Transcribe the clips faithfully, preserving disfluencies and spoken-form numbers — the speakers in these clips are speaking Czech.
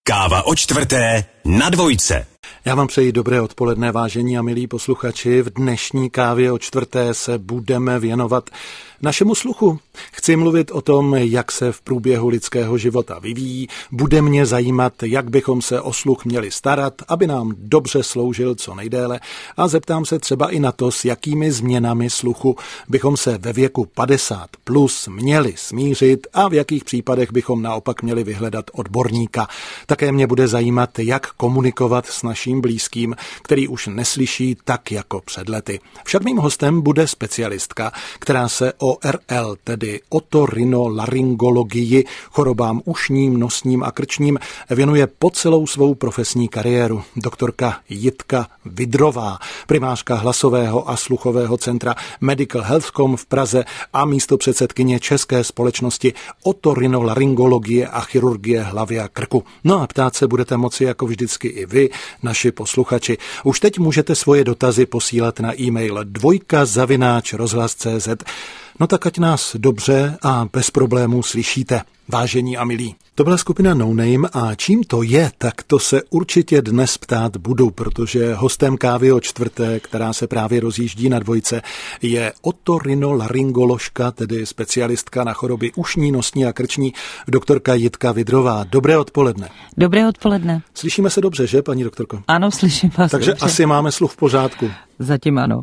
Káva o čtvrté na dvojce. Já vám přeji dobré odpoledne, vážení a milí posluchači. V dnešní kávě o čtvrté se budeme věnovat našemu sluchu. Chci mluvit o tom, jak se v průběhu lidského života vyvíjí. Bude mě zajímat, jak bychom se o sluch měli starat, aby nám dobře sloužil co nejdéle. A zeptám se třeba i na to, s jakými změnami sluchu bychom se ve věku padesát plus měli smířit a v jakých případech bychom naopak měli vyhledat odborníka. Také mě bude zajímat, jak komunikovat s naším blízkým, který už neslyší tak jako před lety. Však mým hostem bude specialistka, která se o R L, tedy otorinolaryngologii, chorobám ušním, nosním a krčním, věnuje po celou svou profesní kariéru. Doktorka Jitka Vidrová, primářka hlasového a sluchového centra Medical Health dot com v Praze a místopředsedkyně České společnosti otorinolaryngologie a chirurgie hlavy a krku. No a ptát se budete moci jako vždycky i vy, naši posluchači. Už teď můžete svoje dotazy posílat na e-mail dvojka zavináč rozhlas tečka cé zet. No tak ať nás dobře a bez problémů slyšíte, vážení a milí. To byla skupina No Name a čím to je, tak to se určitě dnes ptát budu, protože hostem kávy o čtvrté, která se právě rozjíždí na dvojce, je otorinolaryngoložka, tedy specialistka na choroby ušní, nosní a krční, doktorka Jitka Vidrová. Dobré odpoledne. Dobré odpoledne. Slyšíme se dobře, že, paní doktorko? Ano, slyším vás. Takže dobře. Asi máme sluch v pořádku. Zatím ano.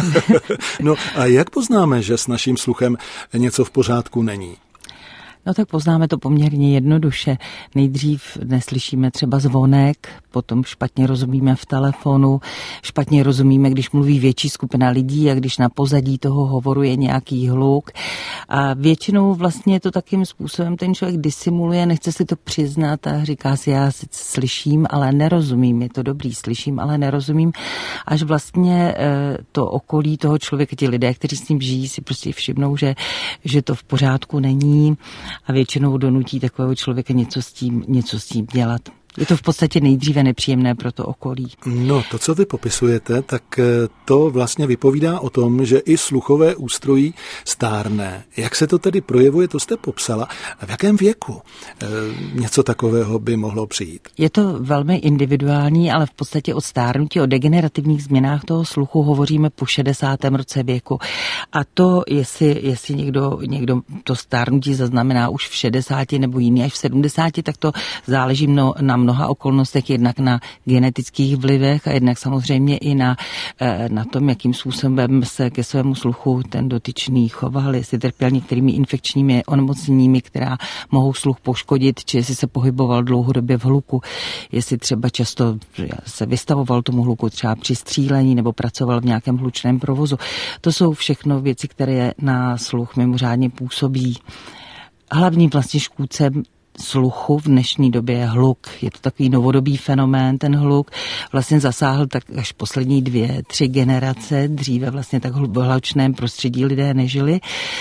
No a jak poznáme, že s naším sluchem něco v pořádku není? No tak poznáme to poměrně jednoduše. Nejdřív neslyšíme třeba zvonek, potom špatně rozumíme v telefonu, špatně rozumíme, když mluví větší skupina lidí a když na pozadí toho hovoru je nějaký hluk. A většinou vlastně to takým způsobem ten člověk disimuluje, nechce si to přiznat a říká si, já sice slyším, ale nerozumím. Je to dobrý, slyším, ale nerozumím. Až vlastně to okolí toho člověka, ti lidé, kteří s ním žijí, si prostě všimnou, že, že to v pořádku není. A většinou donutí takového člověka něco s tím, něco s tím dělat. Je to v podstatě nejdříve nepříjemné pro to okolí. No, to, co vy popisujete, tak to vlastně vypovídá o tom, že i sluchové ústrojí stárne. Jak se to tedy projevuje, to jste popsala. V jakém věku e, něco takového by mohlo přijít? Je to velmi individuální, ale v podstatě od stárnutí, o degenerativních změnách toho sluchu hovoříme po šedesátém roce věku. A to, jestli, jestli někdo, někdo to stárnutí zaznamená už v šedesáti nebo jiný až v sedmdesáti, tak to záleží mno, na mnoha okolnostech, jednak na genetických vlivech a jednak samozřejmě i na, na tom, jakým způsobem se ke svému sluchu ten dotyčný choval, jestli trpěl některými infekčními onemocněními, která mohou sluch poškodit, či jestli se pohyboval dlouhodobě v hluku, jestli třeba často se vystavoval tomu hluku třeba při střílení nebo pracoval v nějakém hlučném provozu. To jsou všechno věci, které na sluch mimořádně působí. Hlavním vlastně škůdcem sluchu v dnešní době je hluk. Je to takový novodobý fenomén, ten hluk. Vlastně zasáhl tak až poslední dvě, tři generace. Dříve vlastně tak v hlučném prostředí lidé nežili.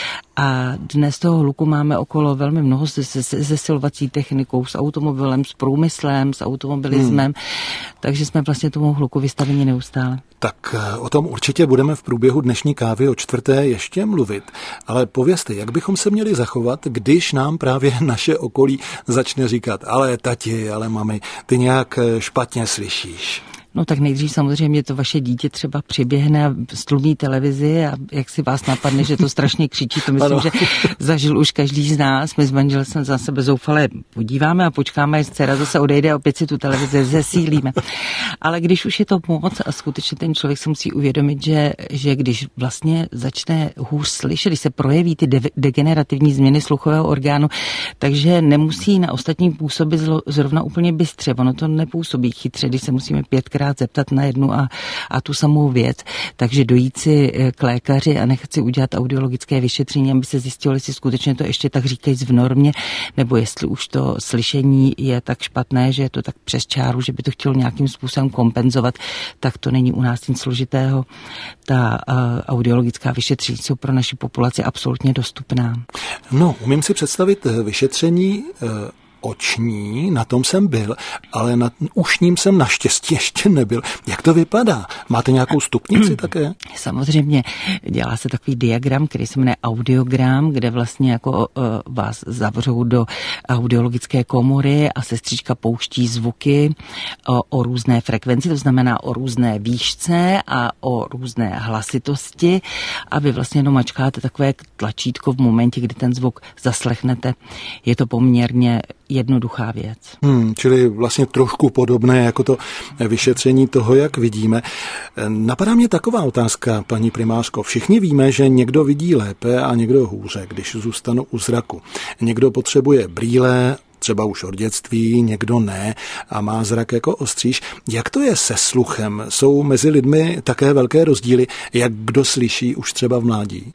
A dnes toho hluku máme okolo velmi mnoho se, se, se zesilovací technikou, s automobilem, s průmyslem, s automobilismem. Hmm. Takže jsme vlastně tomu hluku vystaveni neustále. Tak o tom určitě budeme v průběhu dnešní kávy o čtvrté ještě mluvit. Ale povězte, jak bychom se měli zachovat, když nám právě naše okolí začne říkat, ale tati, ale mami, ty nějak špatně slyšíš. No tak nejdřív samozřejmě to vaše dítě třeba přiběhne a stlumí televizi a jak si vás napadne, že to strašně křičí, to myslím, ano. Že zažil už každý z nás. My s manželem za sebe zoufale podíváme a počkáme, až dcera zase odejde a opět si tu televizi zesílíme. Ale když už je to moc a skutečně ten člověk se musí uvědomit, že, že když vlastně začne hůř slyšet, když se projeví ty de- degenerativní změny sluchového orgánu, takže nemusí na ostatní působit zrovna úplně bystře. Ono to nepůsobí chytře, když se musíme pětkrát zeptat na jednu a, a tu samou věc. Takže dojít si k lékaři a nechat si udělat audiologické vyšetření, aby se zjistilo, jestli skutečně to ještě tak říkají v normě, nebo jestli už to slyšení je tak špatné, že je to tak přes čáru, že by to chtělo nějakým způsobem kompenzovat, tak to není u nás nic složitého. Ta uh, audiologická vyšetření jsou pro naši populaci absolutně dostupná. No, umím si představit vyšetření uh, oční, na tom jsem byl, ale na ušním jsem naštěstí ještě nebyl. Jak to vypadá? Máte nějakou stupnici také? Samozřejmě dělá se takový diagram, který se jmenuje audiogram, kde vlastně jako uh, vás zavřou do audiologické komory a sestřička pouští zvuky o, o různé frekvenci, to znamená o různé výšce a o různé hlasitosti a vy vlastně jenom mačkáte takové tlačítko v momentě, kdy ten zvuk zaslechnete. Je to poměrně jednoduchá věc. Hmm, čili vlastně trošku podobné jako to vyšetření toho, jak vidíme. Napadá mě taková otázka, paní primářko. Všichni víme, že někdo vidí lépe a někdo hůře, když zůstanu u zraku. Někdo potřebuje brýle, třeba už od dětství, někdo ne a má zrak jako ostříž. Jak to je se sluchem? Jsou mezi lidmi také velké rozdíly, jak kdo slyší už třeba v mládí?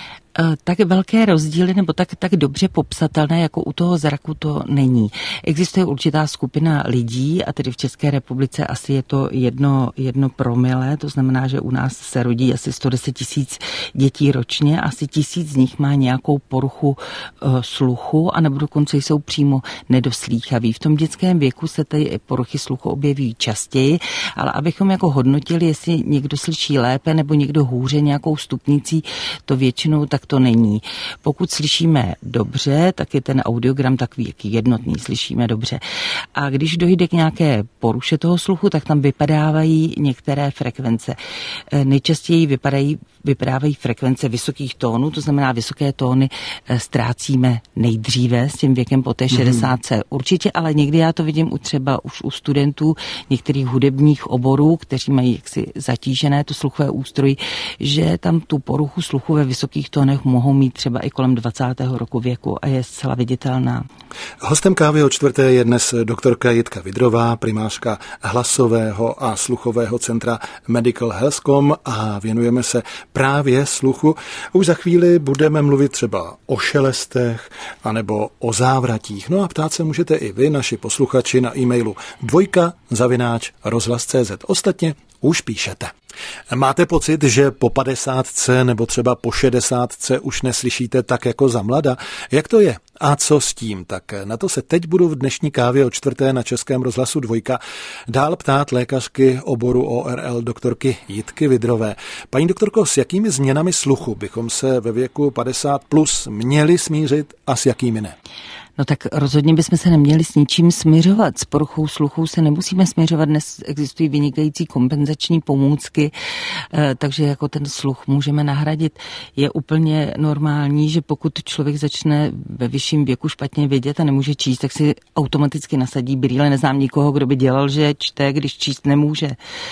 Tak velké rozdíly nebo tak, tak dobře popsatelné jako u toho zraku to není. Existuje určitá skupina lidí a tedy v České republice asi je to jedno, jedno promile, to znamená, že u nás se rodí asi sto deset tisíc dětí ročně, asi tisíc z nich má nějakou poruchu uh, sluchu a nebo dokonce jsou přímo nedoslýchaví. V tom dětském věku se ty poruchy sluchu objeví častěji, ale abychom jako hodnotili, jestli někdo slyší lépe nebo někdo hůře nějakou stupnicí, to většinou tak to není. Pokud slyšíme dobře, tak je ten audiogram takový jaký jednotný, slyšíme dobře. A když dojde k nějaké poruše toho sluchu, tak tam vypadávají některé frekvence. Nejčastěji vypadají, vypadávají frekvence vysokých tónů, to znamená vysoké tóny ztrácíme nejdříve s tím věkem po té šedesátce. Mm. Určitě, ale někdy já to vidím u třeba už u studentů některých hudebních oborů, kteří mají jaksi zatížené to sluchové ústrojí, že tam tu poruchu sluchu ve vysokých tónech mohou mít třeba i kolem dvacátého roku věku a je zcela viditelná. Hostem Kávy o čtvrté je dnes doktorka Jitka Vidrová, primářka hlasového a sluchového centra Medical Healthcom a věnujeme se právě sluchu. Už za chvíli budeme mluvit třeba o šelestech anebo o závratích. No a ptát se můžete i vy, naši posluchači, na e-mailu dvojka zavináč rozhlas tečka cé zet. Ostatně už píšete. Máte pocit, že po padesátce nebo třeba po šedesátce už neslyšíte tak jako za mlada? Jak to je? A co s tím? Tak na to se teď budu v dnešní Kávě o čtvrté na Českém rozhlasu Dvojka dál ptát lékařky oboru O R L doktorky Jitky Vidrové. Paní doktorko, s jakými změnami sluchu bychom se ve věku padesát plus měli smířit a s jakými ne? No tak rozhodně bychom se neměli s ničím směřovat. S poruchou sluchu se nemusíme směřovat. Dnes existují vynikající kompenzační pomůcky, takže jako ten sluch můžeme nahradit. Je úplně normální, že pokud člověk začne ve vyšším věku špatně vědět a nemůže číst, tak si automaticky nasadí brýle. Neznám nikoho, kdo by dělal, že čte, když číst nemůže.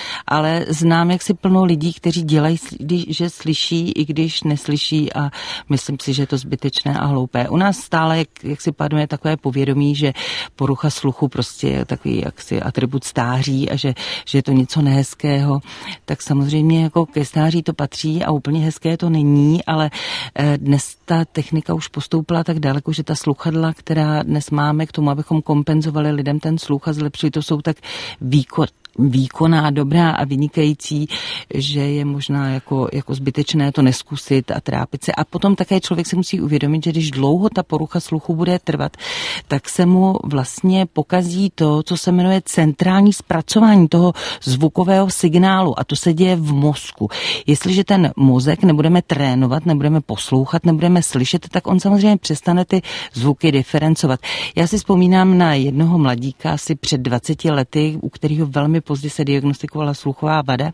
Ale znám jaksi plno lidí, kteří dělají, že slyší, i když neslyší a myslím si, že je to zbytečné a hloupé. U nás stále, jak, jak si padne, je takové povědomí, že porucha sluchu prostě je takový jaksi atribut stáří a že, že je to něco nehezkého, tak samozřejmě jako ke stáří to patří a úplně hezké to není, ale dnes ta technika už postoupila tak daleko, že ta sluchadla, která dnes máme k tomu, abychom kompenzovali lidem ten sluch a zlepšili, to jsou tak výkon výkonná, dobrá a vynikající, že je možná jako, jako zbytečné to neskusit a trápit se. A potom také člověk se musí uvědomit, že když dlouho ta porucha sluchu bude trvat, tak se mu vlastně pokazí to, co se jmenuje centrální zpracování toho zvukového signálu a to se děje v mozku. Jestliže ten mozek nebudeme trénovat, nebudeme poslouchat, nebudeme slyšet, tak on samozřejmě přestane ty zvuky diferencovat. Já si vzpomínám na jednoho mladíka asi před dvaceti lety, u kterého velmi pozdě se diagnostikovala sluchová vada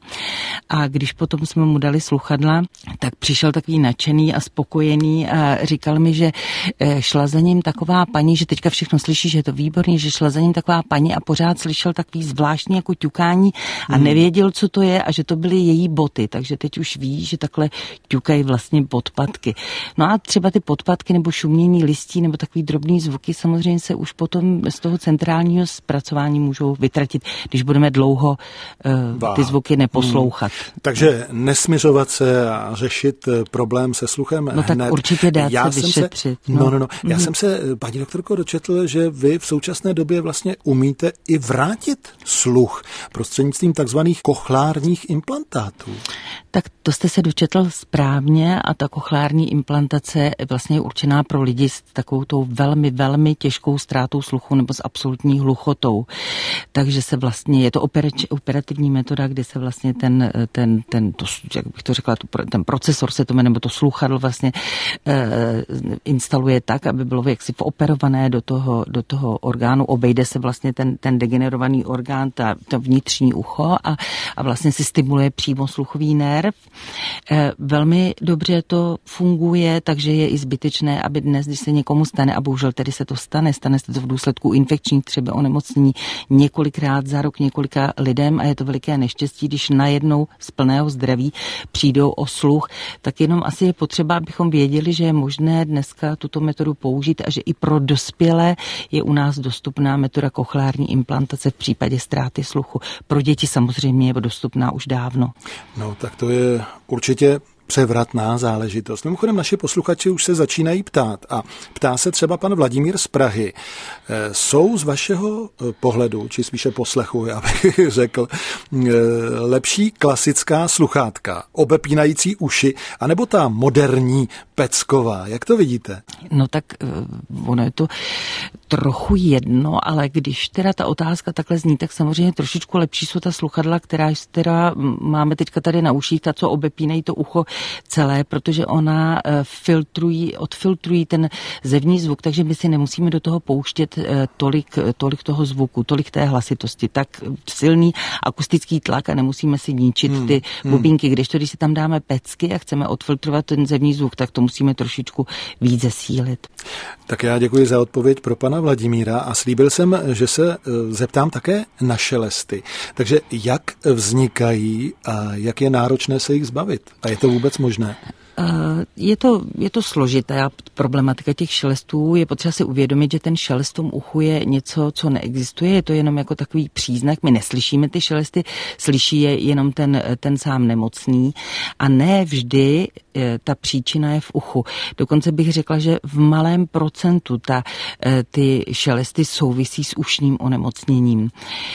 a když potom jsme mu dali sluchadla, tak přišel takový nadšený a spokojený a říkal mi, že šla za ním taková paní, že teďka všechno slyší, že je to výborný, že šla za ním taková paní a pořád slyšel takový zvláštní jako ťukání a nevěděl, co to je a že to byly její boty, takže teď už ví, že takhle ťukají vlastně podpatky. No a třeba ty podpatky nebo šumění listí nebo takový drobný zvuky samozřejmě se už potom z toho centrálního zpracování můžou vytratit, když budeme dlouho dlouho uh, ty zvuky neposlouchat. Hmm. Takže nesměřovat se a řešit problém se sluchem no hned. Tak určitě dát Já se vyšetřit. Se, no, no, no. Já mm-hmm. jsem se, paní doktorko, dočetl, že vy v současné době vlastně umíte i vrátit sluch prostřednictvím takzvaných kochlárních implantátů. Tak to jste se dočetl správně a ta kochlární implantace vlastně je určená pro lidi s takovou tou velmi, velmi těžkou ztrátou sluchu nebo s absolutní hluchotou. Takže se vlastně, je to operač, operativní metoda, kdy se vlastně ten, ten, ten to, jak bych to řekla, ten procesor se to jmenuje, nebo to sluchadlo vlastně e, instaluje tak, aby bylo jaksi operované do toho, do toho orgánu, obejde se vlastně ten, ten degenerovaný orgán, ta, to vnitřní ucho a, a vlastně si stimuluje přímo sluchový nerv. E, velmi dobře to funguje, takže je i zbytečné, aby dnes, když se někomu stane, a bohužel tedy se to stane, stane se to v důsledku infekční třeba onemocnění několikrát za rok několika lidem a je to veliké neštěstí, když najednou z plného zdraví přijdou o sluch, tak jenom asi je potřeba, abychom věděli, že je možné dneska tuto metodu použít a že i pro dospělé je u nás dostupná metoda kochlární implantace v případě ztráty sluchu. Pro děti samozřejmě je dostupná už dávno. No tak to je určitě převratná záležitost. Mimochodem naši posluchači už se začínají ptát a ptá se třeba pan Vladimír z Prahy. Jsou z vašeho pohledu, či spíše poslechu, já bych řekl, lepší klasická sluchátka, obepínající uši, anebo ta moderní pecková? Jak to vidíte? No tak ono je to trochu jedno, ale když teda ta otázka takhle zní, tak samozřejmě trošičku lepší jsou ta sluchadla, která, která máme teďka tady na uších, ta, co obepínají to ucho celé, protože ona filtrují, odfiltrují ten zevní zvuk, takže my si nemusíme do toho pouštět tolik, tolik toho zvuku, tolik té hlasitosti, tak silný akustický tlak a nemusíme si ničit hmm, ty hmm. bubínky, když to, když si tam dáme pecky a chceme odfiltrovat ten zevní zvuk, tak to musíme trošičku víc zesílit. Tak já děkuji za odpověď pro pana Vladimíra a slíbil jsem, že se zeptám také na šelesty. Takže jak vznikají a jak je náročné se jich zbavit? A je to vůbec možné? Je to, je to složitá problematika těch šelestů. Je potřeba si uvědomit, že ten šelest v tom uchu je něco, co neexistuje. Je to jenom jako takový příznak. My neslyšíme ty šelesty, slyší je jenom ten, ten sám nemocný. A ne vždy ta příčina je v uchu. Dokonce bych řekla, že v malém procentu ta, ty šelesty souvisí s ušním onemocněním.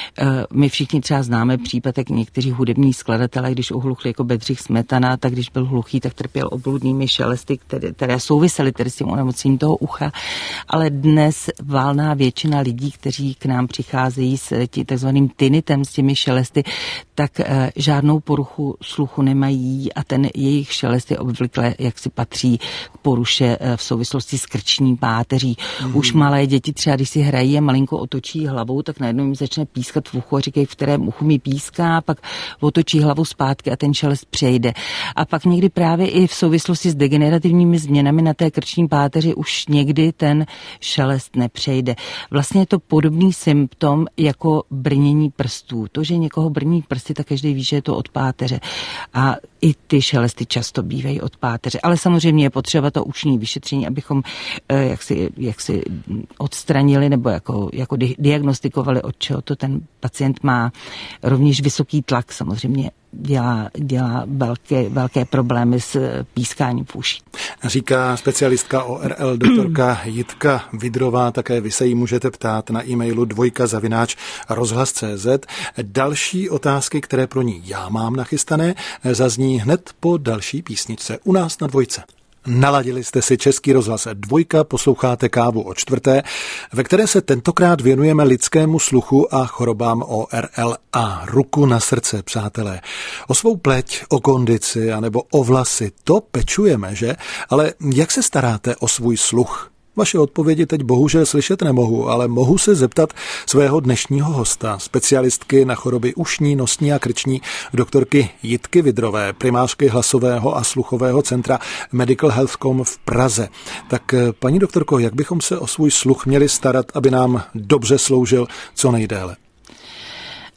My všichni třeba známe případ, jak někteří hudební skladatelé, když uhluchli jako Bedřich Smetana, tak když byl hluchý, tak trpěl obludnými šelesty, které, které souvisely tedy s tím onemocněním toho ucha. Ale dnes valná většina lidí, kteří k nám přicházejí s tí, takzvaným tinnitem, s těmi šelesty, tak e, žádnou poruchu sluchu nemají a ten jejich šelest je obvykle, jak si patří k poruše e, v souvislosti s krční páteří. Mm. Už malé děti třeba, když si hrají a malinko otočí hlavou, tak najednou jim začne pískat v uchu a říkají, v kterém uchu mi píská, pak otočí hlavu zpátky a ten šelest přejde. A pak někdy právě i v souvislosti s degenerativními změnami na té krční páteři už někdy ten šelest nepřejde. Vlastně je to podobný symptom jako brnění prstů. To, že někoho brní prsty, tak každý ví, že je to od páteře. A i ty šelesty často bývají od páteře. Ale samozřejmě je potřeba to ušní vyšetření, abychom eh, jaksi, jaksi odstranili nebo jako, jako di- diagnostikovali, od čeho to ten pacient má. Rovněž vysoký tlak samozřejmě dělá, dělá velké, velké problémy s pískáním v uši. Říká specialistka O R L doktorka Jitka Vidrová, také vy se jí můžete ptát na e-mailu dvojka zavináč rozhlas tečka cé zet. Další otázky, které pro ní já mám nachystané, zazní hned po další písničce u nás na Dvojce. Naladili jste si Český rozhlas Dvojka, posloucháte Kávu o čtvrté, ve které se tentokrát věnujeme lidskému sluchu a chorobám O R L a ruku na srdce, přátelé. O svou pleť, o kondici anebo o vlasy, to pečujeme, že? Ale jak se staráte o svůj sluch? Vaše odpovědi teď bohužel slyšet nemohu, ale mohu se zeptat svého dnešního hosta, specialistky na choroby ušní, nosní a krční, doktorky Jitky Vidrové, primářky hlasového a sluchového centra Medical Health tečka com v Praze. Tak paní doktorko, jak bychom se o svůj sluch měli starat, aby nám dobře sloužil co nejdéle?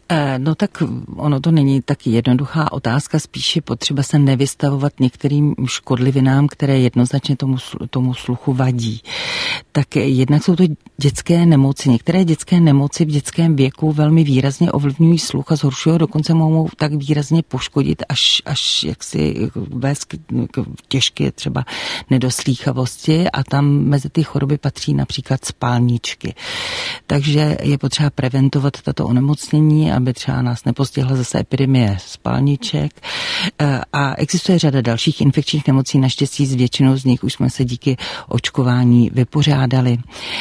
No tak ono to není tak jednoduchá otázka, spíš je potřeba se nevystavovat některým škodlivinám, které jednoznačně tomu, tomu sluchu vadí. Tak jednak jsou to dětské nemoci. Některé dětské nemoci v dětském věku velmi výrazně ovlivňují sluch a zhoršují, dokonce mohou tak výrazně poškodit, až, až jaksi vést k, k těžké třeba nedoslýchavosti, a tam mezi ty choroby patří například spálničky. Takže je potřeba preventovat tato onemocnění, aby třeba nás nepostihla zase epidemie spálniček. A existuje řada dalších infekčních nemocí, naštěstí s většinou z nich už jsme se díky očkování vypořádali.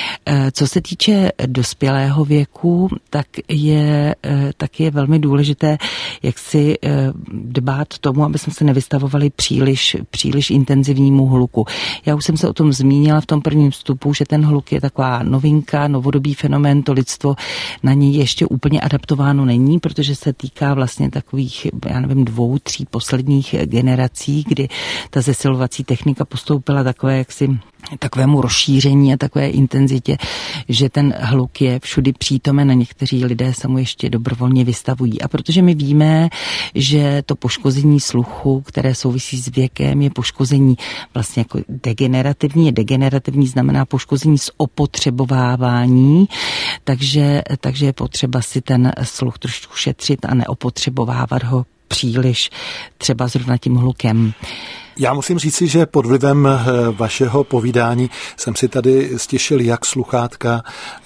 Co se týče dospělého věku, tak je, tak je velmi důležité, jak si dbát tomu, aby jsme se nevystavovali příliš, příliš intenzivnímu hluku. Já už jsem se o tom zmínila v tom prvním vstupu, že ten hluk je taková novinka, novodobý fenomén, to lidstvo na něj ještě úplně adaptováno není, protože se týká vlastně takových, já nevím, dvou, tří posledních generací, kdy ta zesilovací technika postoupila takové jaksi takovému rozšíření a takové intenzitě, že ten hluk je všudy přítomen a někteří lidé se mu ještě dobrovolně vystavují. A protože my víme, že to poškození sluchu, které souvisí s věkem, je poškození vlastně jako degenerativní. Degenerativní znamená poškození z opotřebovávání, takže, takže je potřeba si ten sluch trošku šetřit a neopotřebovávat ho příliš třeba zrovna tím hlukem. Já musím říci, že pod vlivem vašeho povídání jsem si tady stěšil jak sluchátka,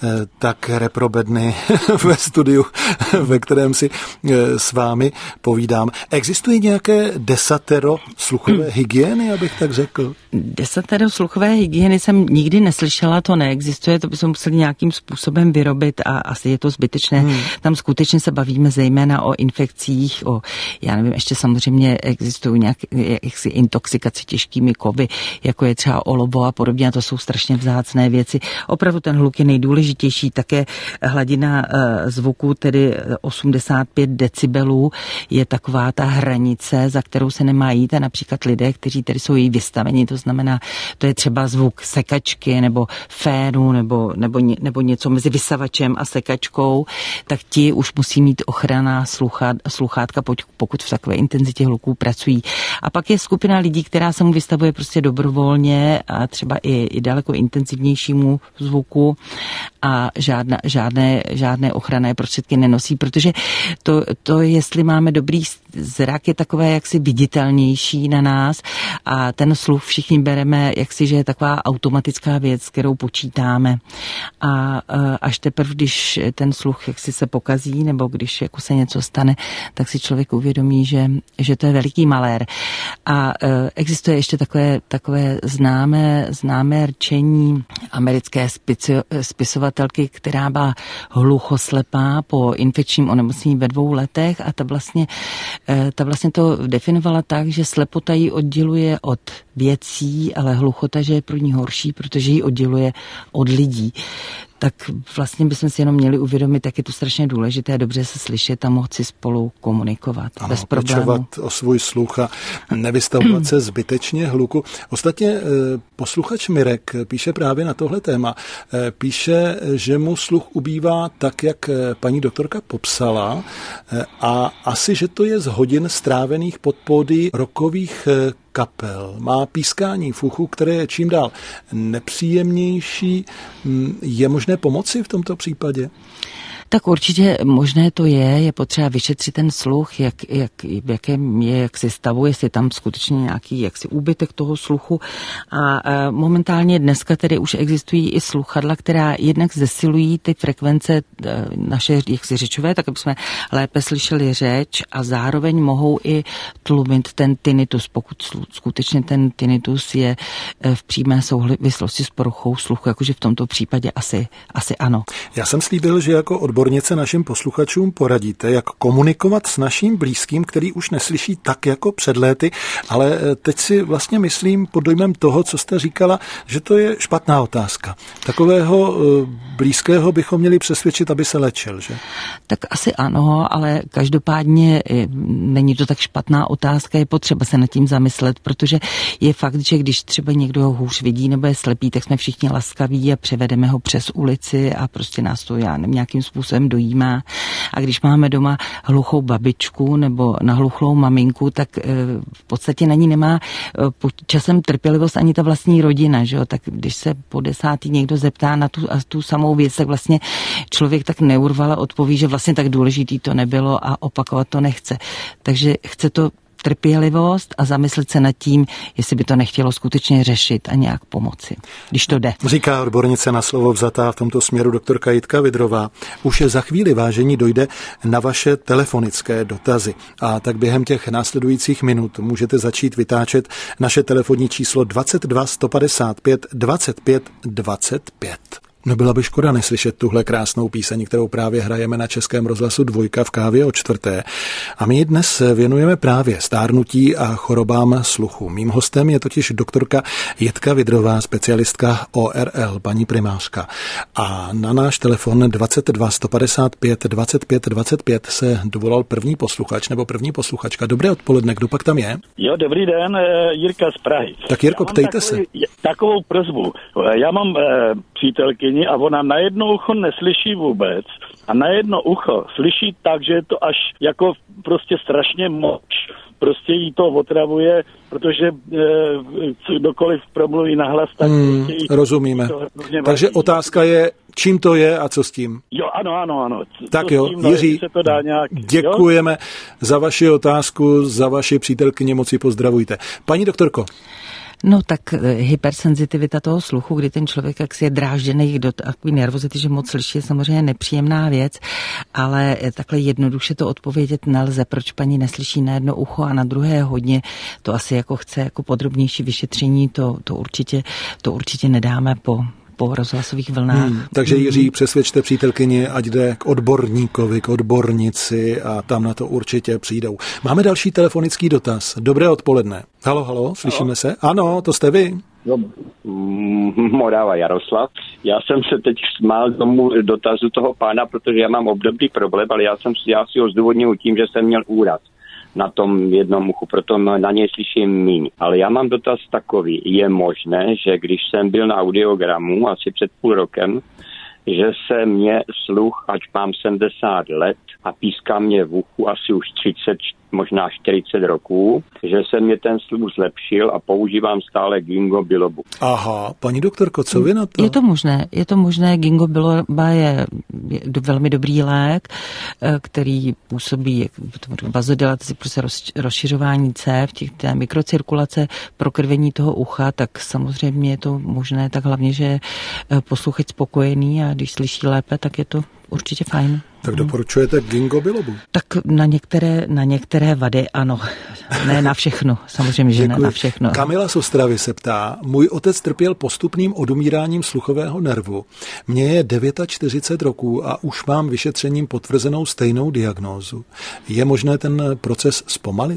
tak reprobedny ve studiu, ve kterém si s vámi povídám. Existují nějaké desatero sluchové hygieny, abych tak řekl? Desatero sluchové hygieny jsem nikdy neslyšela, to neexistuje, to bychom museli nějakým způsobem vyrobit a asi je to zbytečné. Hmm. Tam skutečně se bavíme zejména o infekcích, o, já nevím, ještě samozřejmě existují nějaké jaksi intoxikace těžkými kovy, jako je třeba olovo a podobně, a to jsou strašně vzácné věci. Opravdu ten hluk je nejdůležitější, také hladina zvuku, tedy osmdesát pět decibelů, je taková ta hranice, za kterou se nemá jít, a například lidé, kteří tedy jsou jí vystaveni, to znamená, to je třeba zvuk sekačky nebo fénu nebo, nebo, nebo něco mezi vysavačem a sekačkou, tak ti už musí mít ochranná sluchát, sluchátka, pokud v takové intenzitě hluků pracují. A pak je skupina lidí, která se mu vystavuje prostě dobrovolně a třeba i, i daleko intenzivnějšímu zvuku a žádná, žádné, žádné ochranné prostředky nenosí, protože to, to, jestli máme dobrý zrak, je takové jaksi viditelnější na nás a ten sluch všichni bereme, jaksi, že je taková automatická věc, kterou počítáme. A až teprve, když ten sluch jaksi se pokazí nebo když jako se něco stane, tak si člověk uvědomí, že, že to je veliký malér. A existuje ještě takové, takové známé, známé rčení americké spicio, spisovatelky, která byla hluchoslepá po infekčním onemocnění ve dvou letech a ta vlastně, ta vlastně to definovala tak, že slepota ji odděluje od věcí, ale hluchota, že je pro ní horší, protože ji odděluje od lidí. Tak vlastně bychom si jenom měli uvědomit, jak je to strašně důležité dobře se slyšet a moci spolu komunikovat. Ano, bez problémů. pečovat o svůj sluch a nevystavovat se zbytečně hluku. Ostatně posluchač Mirek píše právě na tohle téma. Píše, že mu sluch ubývá tak, jak paní doktorka popsala, a asi, že to je z hodin strávených pod pódy rockových kapel. Má pískání v uchu, které je čím dál nepříjemnější. Je možné pomoci v tomto případě? Tak určitě možné to je, je potřeba vyšetřit ten sluch, jak, jak, v jakém je, jak se stavu, jestli tam skutečně nějaký jaksi úbytek toho sluchu. A, a momentálně dneska tedy už existují i sluchadla, která jednak zesilují ty frekvence naše jaksi řečové, tak aby jsme lépe slyšeli řeč a zároveň mohou i tlumit ten tinnitus, pokud skutečně ten tinnitus je v přímé souvislosti s poruchou sluchu, jakože v tomto případě asi, asi ano. Já jsem slíbil, že jako odbornice našim posluchačům poradíte, jak komunikovat s naším blízkým, který už neslyší tak jako před léty, ale teď si vlastně myslím pod dojmem toho, co jste říkala, že to je špatná otázka. Takového blízkého bychom měli přesvědčit, aby se léčil, že? Tak asi ano, ale každopádně není to tak špatná otázka, je potřeba se nad tím zamyslet, protože je fakt, že když třeba někdo hůř vidí nebo je slepý, tak jsme všichni laskaví a převedeme ho přes ulici a prostě nás to já nevím, nějakým způsobem způsobem dojímá. A když máme doma hluchou babičku nebo nahluchlou maminku, tak v podstatě na ní nemá časem trpělivost ani ta vlastní rodina, že jo? Tak když se po desátý někdo zeptá na tu, a tu samou věc, tak vlastně člověk tak neurvala odpoví, že vlastně tak důležitý to nebylo a opakovat to nechce. Takže chce to trpělivost a zamyslet se nad tím, jestli by to nechtělo skutečně řešit a nějak pomoci, když to jde. Říká odbornice na slovo vzatá v tomto směru doktorka Jitka Vidrová. Už za chvíli, vážení, dojde na vaše telefonické dotazy. A tak během těch následujících minut můžete začít vytáčet naše telefonní číslo dvacet dva sto padesát pět dvacet pět dvacet pět. No byla by škoda neslyšet tuhle krásnou píseň, kterou právě hrajeme na Českém rozhlasu Dvojka v kávě o čtvrté. A my dnes věnujeme právě stárnutí a chorobám sluchu. Mým hostem je totiž doktorka Jitka Vidrová, specialistka O R L, paní primářka. A na náš telefon dvacet dva sto padesát pět dvacet pět dvacet pět se dovolal první posluchač nebo první posluchačka. Dobré odpoledne, kdo pak tam je? Jo, dobrý den, Jirka z Prahy. Tak Jirko, ptejte takový, se. Takovou prosbu. Já mám e, přítelkyni a ona na jedno ucho neslyší vůbec a na jedno ucho slyší tak, že je to až jako prostě strašně moc. Prostě jí to otravuje, protože e, kdokoliv promluví nahlas, tak hmm, prostě rozumíme. Takže otázka je, čím to je a co s tím? Jo, ano, ano, ano. Tak co jo, tím, no, Jiří, se to dá nějak, děkujeme jo? za vaši otázku, za vaši přítelkyni, moc ji pozdravujte. Paní doktorko. No tak hypersenzitivita toho sluchu, kdy ten člověk jaksi je drážděný do takový nervozity, že moc slyší, je samozřejmě nepříjemná věc, ale takhle jednoduše to odpovědět nelze, proč paní neslyší na jedno ucho a na druhé hodně, to asi jako chce jako podrobnější vyšetření, to, to, určitě, to určitě nedáme po po rozhlasových vlnách. Hmm, takže Jiří, přesvědčte přítelkyni, ať jde k odborníkovi, k odbornici a tam na to určitě přijdou. Máme další telefonický dotaz. Dobré odpoledne. Halo, halo, slyšíme halo. se? Ano, to jste vy. No, Morava Jaroslav. Já jsem se teď smál tomu dotazu toho pána, protože já mám obdobný problém, ale já jsem já si ho zdůvodnil tím, že jsem měl úraz na tom jednom uchu, proto na něj slyším míň. Ale já mám dotaz takový. Je možné, že když jsem byl na audiogramu asi před půl rokem, že se mě sluch, ať mám sedmdesát let a píská mě v uchu asi už třicet, možná čtyřicet roků, že se mě ten sluch zlepšil a používám stále ginkgo bilobu. Aha, paní doktorko, co vy na to? Je to možné, je to možné. Ginkgo biloba je, je velmi dobrý lék, který působí vazodilataci, prostě rozšiřování cév, těch, té mikrocirkulace, prokrvení toho ucha, tak samozřejmě je to možné, tak hlavně, že je posluchač spokojený a když slyší lépe, tak je to určitě fajn. Tak doporučujete ginkgo bilobu? Tak na některé, na některé vady ano. Ne na všechno, samozřejmě, že ne na všechno. Kamila z Ostravy se ptá, můj otec trpěl postupným odumíráním sluchového nervu. Mně je čtyřicet devět roků a už mám vyšetřením potvrzenou stejnou diagnózu. Je možné ten proces zpomalit?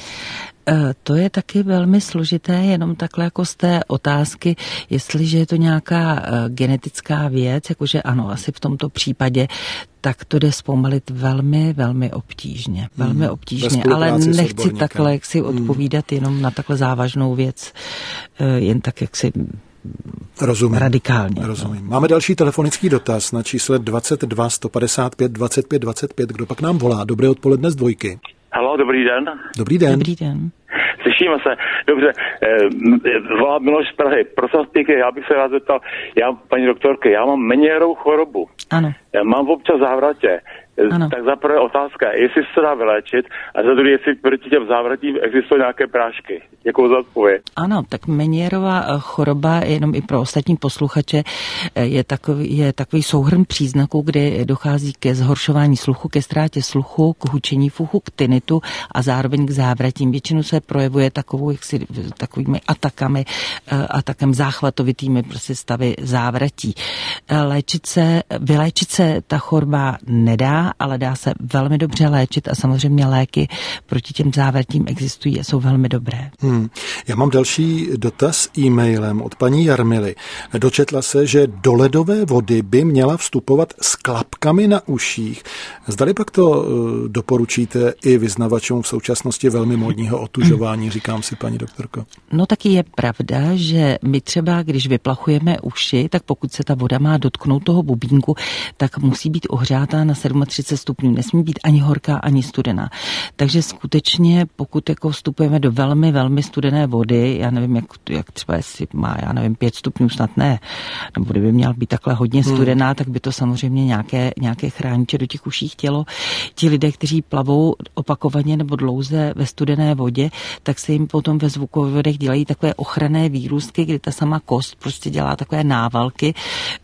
To je taky velmi složité, jenom takhle jako z té otázky, jestliže je to nějaká genetická věc, jakože ano, asi v tomto případě, tak to jde zpomalit velmi, velmi obtížně. Velmi obtížně, ale nechci takhle jak si odpovídat jenom na takhle závažnou věc, jen tak jak si Rozumím. radikálně. Rozumím. No. Máme další telefonický dotaz na čísle dvacet dva sto padesát pět dvacet pět dvacet pět. Kdo pak nám volá? Dobré odpoledne z Dvojky. Haló, dobrý den. Dobrý den. Dobrý den. Slyšíme se. Dobře, eh, volá Miloš z Prahy. Prosím vás pěkně, já bych se rád zeptal, já, paní doktorky, já mám Menierovu chorobu. Ano. Já mám občas závratě. Ano. Tak za prvé otázka, jestli se dá vyléčit a za druhé, jestli proti těm závratím existují nějaké prášky. Děkuji za odpověď. Ano, tak Menierová choroba, jenom i pro ostatní posluchače, je takový, je takový souhrn příznaků, kdy dochází ke zhoršování sluchu, ke ztrátě sluchu, k hučení v uchu, k tinitu a zároveň k závratím. Většinou se projevuje takovou, jaksi, takovými atakami, atakem záchvatovitými prostě stavy závratí. Léčit se, vyléčit se ta choroba nedá, škoda, ale dá se velmi dobře léčit a samozřejmě léky proti těm závrtím existují a jsou velmi dobré. Hmm. Já mám další dotaz e-mailem od paní Jarmily. Dočetla se, že do ledové vody by měla vstupovat s klapkami na uších. Zdali pak to uh, doporučíte i vyznavačům v současnosti velmi módního otužování, říkám si, paní doktorko. No taky je pravda, že my třeba, když vyplachujeme uši, tak pokud se ta voda má dotknout toho bubínku, tak musí být ohřátá na třicet sedm stupňů. Nesmí být ani horká, ani studená. Takže skutečně, pokud jako vstupujeme do velmi, velmi studené vody, já nevím, jak, jak třeba jestli má, já nevím, pět stupňů, snad ne, nebo kdyby měla být takhle hodně studená, hmm. tak by to samozřejmě nějaké, nějaké chrániče do těch uší chtělo. Ti lidé, kteří plavou opakovaně nebo dlouze ve studené vodě, tak se jim potom ve zvukovodech dělají takové ochranné výrůstky, kdy ta sama kost prostě dělá takové návalky,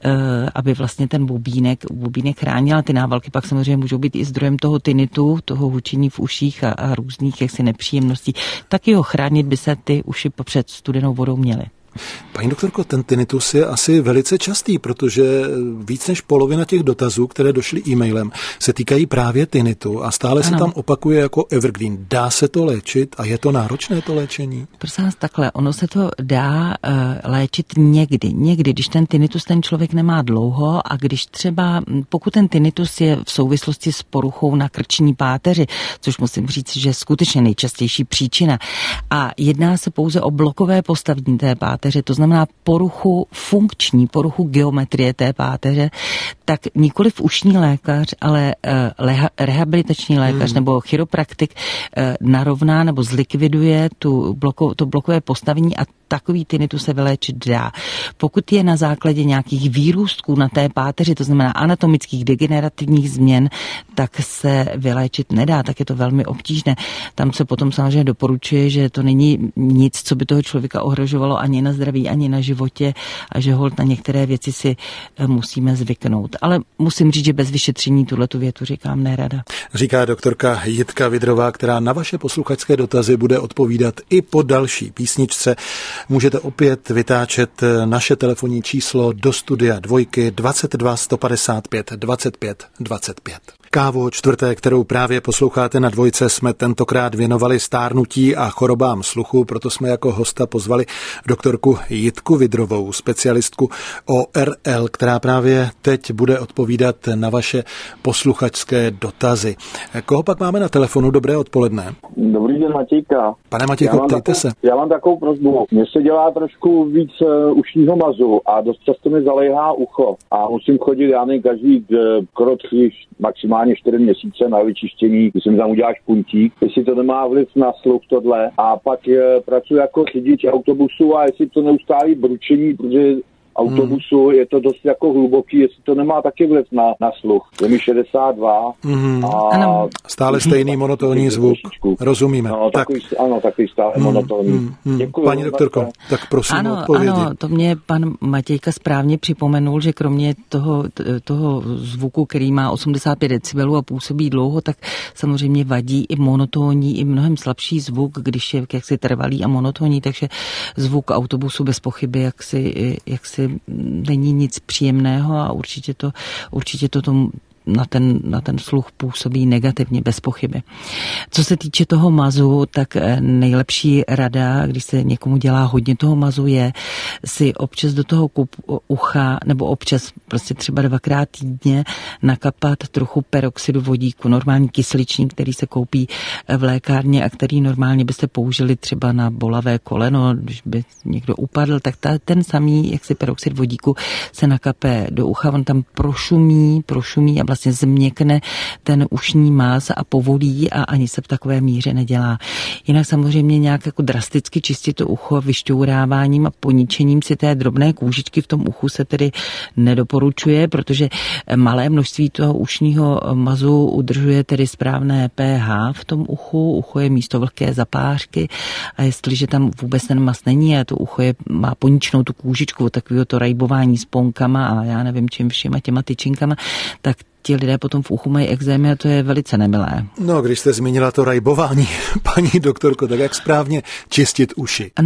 aby vlastně ten bubínek, bubínek chránila. Ty návalky pak samozřejmě můžou být i zdrojem toho tinitu, toho hučení v uších a, a různých jaksi nepříjemností. Taky ho chránit by se ty uši před studenou vodou měly. Paní doktorko, ten tinnitus je asi velice častý, protože víc než polovina těch dotazů, které došly e-mailem, se týkají právě tinnitu a stále ano. se tam opakuje jako evergreen. Dá se to léčit a je to náročné to léčení? Prosím vás, takhle, ono se to dá uh, léčit někdy. Někdy, když ten tinnitus ten člověk nemá dlouho a když třeba, pokud ten tinnitus je v souvislosti s poruchou na krční páteři, což musím říct, že je skutečně nejčastější příčina a jedná se pouze o blokové postavení té páteře, to znamená poruchu funkční, poruchu geometrie té páteře, tak nikoli v ušní lékař, ale uh, rehabilitační lékař hmm. nebo chiropraktik uh, narovná nebo zlikviduje tu bloko, to blokové postavení a takový tinnitus se vyléčit dá. Pokud je na základě nějakých výrůstků na té páteři, to znamená anatomických degenerativních změn, tak se vyléčit nedá, tak je to velmi obtížné. Tam se potom samozřejmě doporučuje, že to není nic, co by toho člověka ohrožovalo ani na zdraví, ani na životě a že holt na některé věci si musíme zvyknout. Ale musím říct, že bez vyšetření tuhletu větu říkám nerada. Říká doktorka Jitka Vidrová, která na vaše posluchačské dotazy bude odpovídat i po další písničce. Můžete opět vytáčet naše telefonní číslo do studia dvojky dvacet dva sto padesát pět dvacet pět dvacet pět. Kávu čtvrté, kterou právě posloucháte na dvojce, jsme tentokrát věnovali stárnutí a chorobám sluchu, proto jsme jako hosta pozvali doktorku Jitku Vidrovou, specialistku O R L, která právě teď bude odpovídat na vaše posluchačské dotazy. Koho pak máme na telefonu? Dobré odpoledne. Dobrý den, Matějka. Pane Matějko, ptejte se. Já mám takovou prosbu. Mně se dělá trošku víc uh, ušního mazu a dost často mi zaléhá ucho a musím chodit, já nevím, každý krok maximálně čtyři měsíce na vyčištění, když mi tam udělá špuntík, jestli to nemá vliv na sluch tohle. A pak uh, pracuji jako řidič autobusu a jestli to neustálí bručení, protože autobusu, hmm. je to dost jako hluboký, jestli to nemá taky vliv na, na sluch. Je mi šedesát dva hmm. a ano. Stále stejný monotónní zvuk. Rozumíme. No, tak. takový, ano, takový stále hmm. monotónní. Hmm. Děkuji. Paní doktorko, tak prosím ano, o odpovědi. Ano, to mě pan Matějka správně připomenul, že kromě toho, toho zvuku, který má osmdesát pět decibelů a působí dlouho, tak samozřejmě vadí i monotónní, i mnohem slabší zvuk, když je jaksi trvalý a monotónní, takže zvuk autobusu bez pochyby jaksi, jaksi není nic příjemného a určitě to, určitě to tomu na ten, na ten sluch působí negativně, bez pochyby. Co se týče toho mazu, tak nejlepší rada, když se někomu dělá hodně toho mazu, je si občas do toho kup, ucha, nebo občas prostě třeba dvakrát týdně nakapat trochu peroxidu vodíku, normální kysličník, který se koupí v lékárně a který normálně byste použili třeba na bolavé koleno, když by někdo upadl, tak ta, ten samý, jak si peroxid vodíku se nakape do ucha, on tam prošumí, prošumí a vlastně změkne ten ušní máz a povolí a ani se v takové míře nedělá. Jinak samozřejmě nějak jako drasticky čistit to ucho vyšťouráváním a poničením si té drobné kůžičky v tom uchu se tedy nedoporučuje, protože malé množství toho ušního mazu udržuje tedy správné pH v tom uchu. Ucho je místo vlhké zapářky a jestliže tam vůbec ten maz není a to ucho je, má poničnou tu kůžičku, takového to rajbování sponkama a já nevím čím všema těma tyčinkama, tak ti lidé potom v uchu mají ekzémy a to je velice nemilé. No, když jste zmínila to rajbování, paní doktorko, tak jak správně čistit uši? Ano,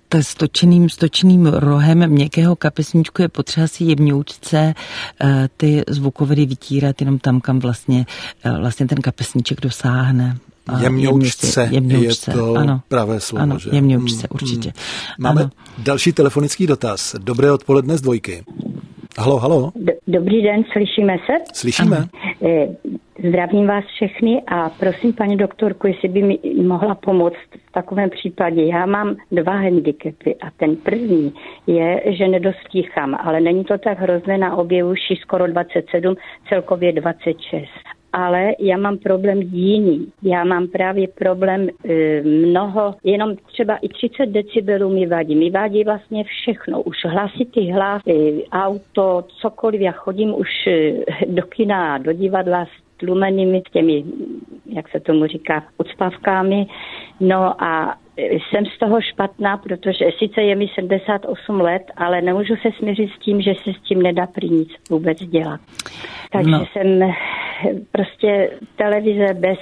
stočeným, stočeným rohem měkkého kapesníčku je potřeba si jemňoučce ty zvukovody vytírat jenom tam, kam vlastně, vlastně ten kapesníček dosáhne. Jemňoučce, jemňoučce, je to ano, pravé slovo, ano, že? Jemňoučce, určitě. Máme ano. další telefonický dotaz. Dobré odpoledne z dvojky. Halo, halo. Dobrý den, slyšíme se? Slyšíme. Ano. Zdravím vás všechny a prosím paní doktorku, jestli by mi mohla pomoct v takovém případě. Já mám dva handicapy a ten první je, že nedostýchám, ale není to tak hrozné, na obě uši skoro dvacet sedm, celkově dvacet šest. Ale já mám problém jiný. Já mám právě problém e, mnoho, jenom třeba i třicet decibelů mi vadí. Mi vadí vlastně všechno. Už hlasitý hlas, e, auto, cokoliv. Já chodím už e, do kina, do divadla s tlumenými těmi, jak se tomu říká, ucpavkami. No a jsem z toho špatná, protože sice je mi sedmdesát osm let, ale nemůžu se smířit s tím, že se s tím nedá prý nic vůbec dělat. Takže no. jsem prostě televize bez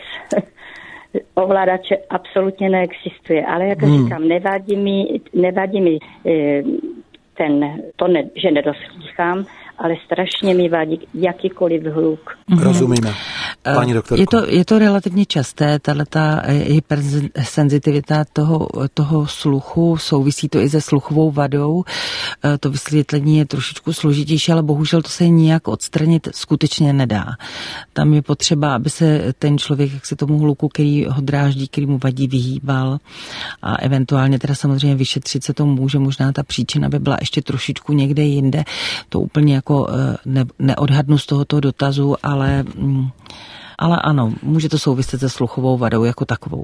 ovladače absolutně neexistuje. Ale jak hmm. říkám, nevadí mi, nevadí mi ten, to ne, že nedoslýchám, ale strašně mi vadí jakýkoliv hluk. Rozumíme. Paní doktorko. Je to, je to relativně časté, tato hypersenzitivita toho, toho sluchu, souvisí to i se sluchovou vadou. To vysvětlení je trošičku složitější, ale bohužel to se nijak odstranit skutečně nedá. Tam je potřeba, aby se ten člověk, jak se tomu hluku, který ho dráždí, který mu vadí, vyhýbal a eventuálně teda samozřejmě vyšetřit se to může, možná ta příčina by byla ještě trošičku někde jinde. To úplně jako ne, neodhadnu z tohoto dotazu, ale Ale ano, může to souviset se sluchovou vadou jako takovou.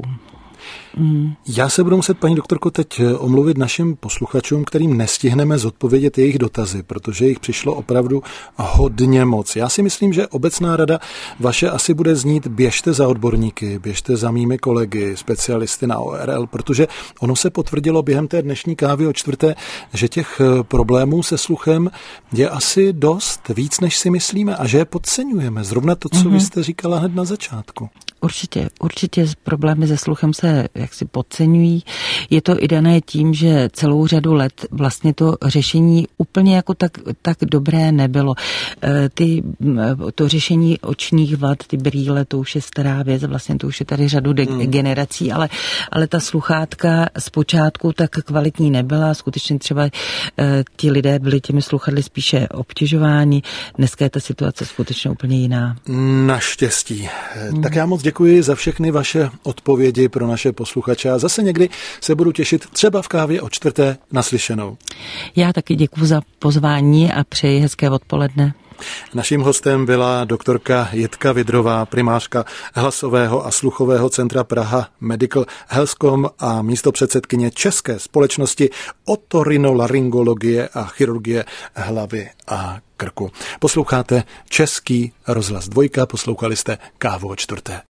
Mm. Já se budu muset, paní doktorko, teď omluvit našim posluchačům, kterým nestihneme zodpovědět jejich dotazy, protože jich přišlo opravdu hodně moc. Já si myslím, že obecná rada vaše asi bude znít: běžte za odborníky, běžte za mými kolegy, specialisty na O R L, protože ono se potvrdilo během té dnešní kávy o čtvrté, že těch problémů se sluchem je asi dost, víc než si myslíme, a že je podceňujeme. Zrovna to, co mm-hmm. vy jste říkala hned na začátku. Určitě, určitě problémy se sluchem se jaksi podceňují. Je to i dané tím, že celou řadu let vlastně to řešení úplně jako tak, tak dobré nebylo. Ty, to řešení očních vad, ty brýle, to už je stará věc, vlastně to už je tady řadu de- hmm. generací, ale, ale ta sluchátka zpočátku tak kvalitní nebyla. Skutečně třeba ti lidé byli těmi sluchadly spíše obtěžováni. Dneska je ta situace skutečně úplně jiná. Naštěstí. Hmm. Tak já moc děkuji za všechny vaše odpovědi pro naše posluchače a zase někdy se budu těšit třeba v kávě o čtvrté. Naslyšenou. Já taky děkuji za pozvání a přeji hezké odpoledne. Naším hostem byla doktorka Jitka Vidrová, primářka Hlasového a sluchového centra Praha Medical Healthcom a místopředsedkyně České společnosti otorinolaryngologie a chirurgie hlavy a krku. Posloucháte Český rozhlas dvojka, poslouchali jste kávu o čtvrté.